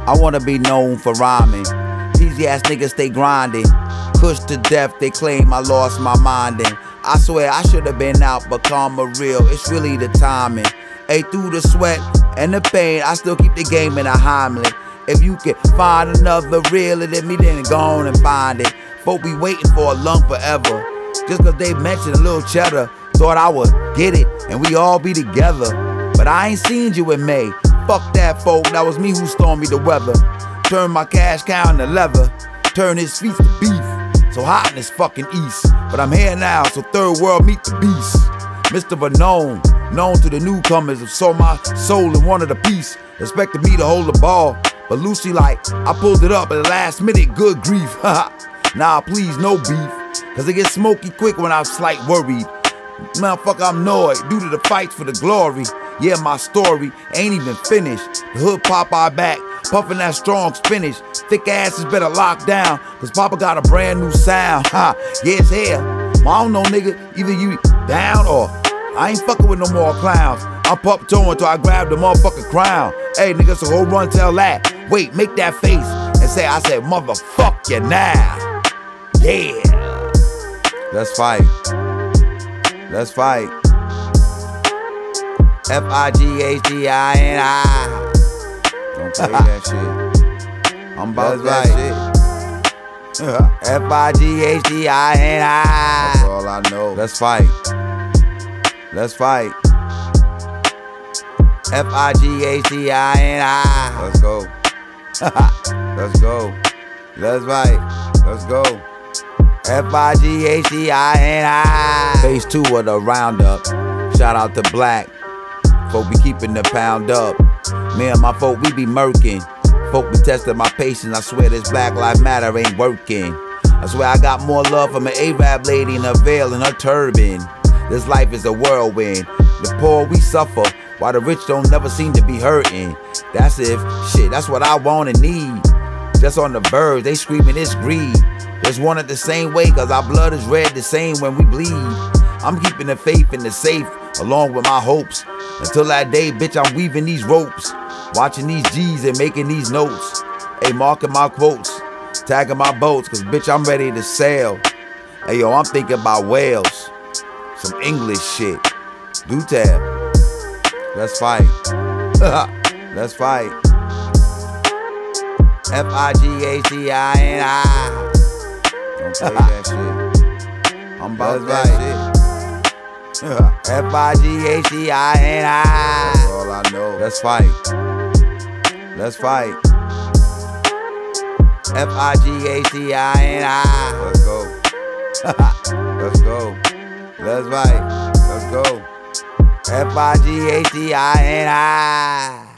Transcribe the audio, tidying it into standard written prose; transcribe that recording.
I wanna be known for rhyming. Easy ass niggas stay grinding. Kush to death, they claim I lost my mind. And I swear I should've been out, but karma real, it's really the timing. Hey, through the sweat and the pain, I still keep the game in a Heimlich. If you can find another realer than me, then go on and find it. Folk be waiting for a lung forever, just cause they mentioned a little cheddar. Thought I would get it, and we all be together. But I ain't seen you in May. Fuck that, folk, that was me who stormed me the weather. Turn my cash cow into leather, turn his feet to beef. So hot in this fucking east, but I'm here now, so third world meet the beast. Mr. Unknown, known to the newcomers, have sold my soul and wanted a piece. Expected me to hold the ball, but Lucy like, I pulled it up at the last minute, good grief. Nah, please, no beef, cause it gets smoky quick when I'm slight worried. Motherfucker, I'm annoyed due to the fights for the glory. Yeah, my story ain't even finished. The hood Popeye back, puffin' that strong spinach. Thick asses better lock down, cause Papa got a brand new sound. Ha, yeah, it's here. I don't know, nigga, either you down or I ain't fucking with no more clowns. I'm pup-toeing till I grab the motherfucking crown. Hey, nigga, so go run tell that. Wait, make that face and say, I said, motherfuck you now. Yeah. Let's fight. Let's fight. F-I-G-H-T-I-N-I. Don't play that shit. I'm about that shit. F-I-G-H-T-I-N-I. That's all I know. Let's fight. Let's fight. F-I-G-H-T-I-N-I. Let's go. Let's go. Let's fight. Let's go. F-I-G-H-T-I-N-I. Phase 2 of the roundup. Shout out to Black. Folk be keeping the pound up. Me and my folk, we be murking. Folk be testing my patience. I swear this Black Lives Matter ain't working. I swear I got more love from an Arab lady in her veil and her turban. This life is a whirlwind. The poor, we suffer, while the rich don't never seem to be hurting. That's if, shit, that's what I want and need. Just on the verge, they screaming it's greed. Just want it the same way, cause our blood is red the same when we bleed. I'm keeping the faith in the safe, along with my hopes. Until that day, bitch, I'm weaving these ropes. Watching these G's and making these notes. Hey, marking my quotes, tagging my boats, cause bitch, I'm ready to sail. Hey, yo, I'm thinking about whales. Some English shit. Do tell. Let's fight. Let's fight. F-I-G-H-T-I-N-I. Don't play that shit. I'm about that shit. F-I-G-H-T-I-N-I. That's all I know. Let's fight. Let's fight. F-I-G-H-T-I-N-I. Let's go. Let's go. Let's fight. Let's go. F-I-G-H-T-I-N-I.